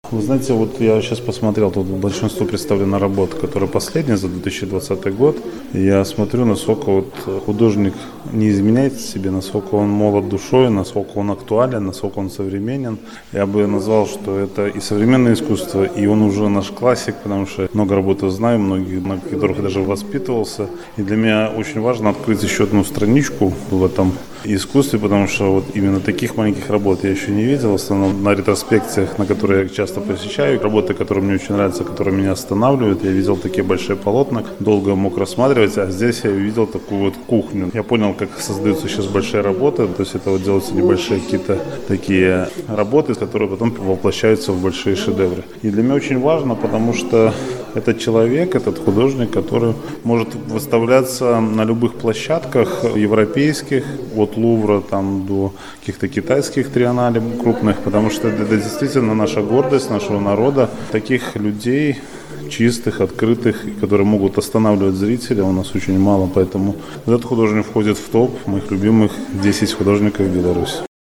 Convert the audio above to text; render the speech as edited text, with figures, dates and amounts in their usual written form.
Вы знаете, вот я сейчас посмотрел, тут большинство представлено работ, которые последние за 2020 год. Я смотрю, насколько вот художник не изменяет себе, насколько он молод душой, насколько он актуален, насколько он современен. Я бы назвал, что это и современное искусство, и он уже наш классик, потому что много работы знаю, многих, на которых даже воспитывался. И для меня очень важно открыть еще одну страничку в этом искусстве, потому что вот именно таких маленьких работ я еще не видел. В основном на ретроспекциях, на которые я часто посещаю, работы, которые мне очень нравятся, которые меня останавливают. Я видел такие большие полотна, долго мог рассматривать, а здесь я увидел такую вот кухню. Я понял, как создаются сейчас большие работы, то есть это вот делаются небольшие какие-то такие работы, которые потом воплощаются в большие шедевры. И для меня очень важно, потому что этот человек, этот художник, который может выставляться на любых площадках европейских, от Лувра там, до каких-то китайских триеннале крупных, потому что это действительно наша гордость нашего народа. Таких людей чистых, открытых, которые могут останавливать зрителя, у нас очень мало, поэтому этот художник входит в топ моих любимых 10 художников в Беларуси.